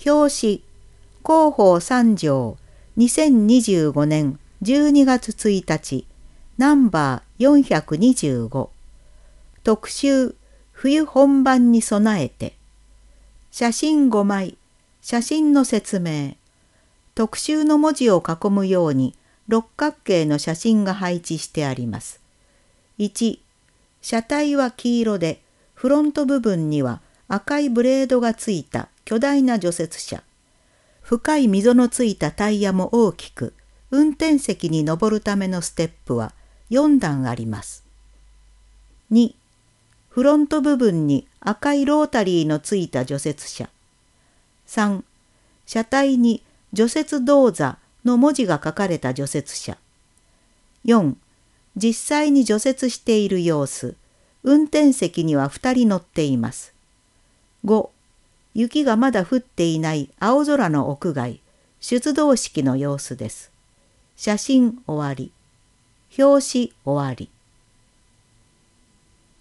表紙、広報3条、2025年12月1日、ナンバー425。特集、冬本番に備えて。写真5枚、写真の説明。特集の文字を囲むように六角形の写真が配置してあります。1、車体は黄色で、フロント部分には赤いブレードがついた巨大な除雪車。深い溝のついたタイヤも大きく、運転席に登るためのステップは4段あります。2、フロント部分に赤いロータリーのついた除雪車。3、車体に除雪動作の文字が書かれた除雪車。4、実際に除雪している様子。運転席には2人乗っています。5、雪がまだ降っていない青空の屋外、出動式の様子です。写真終わり。表紙終わり。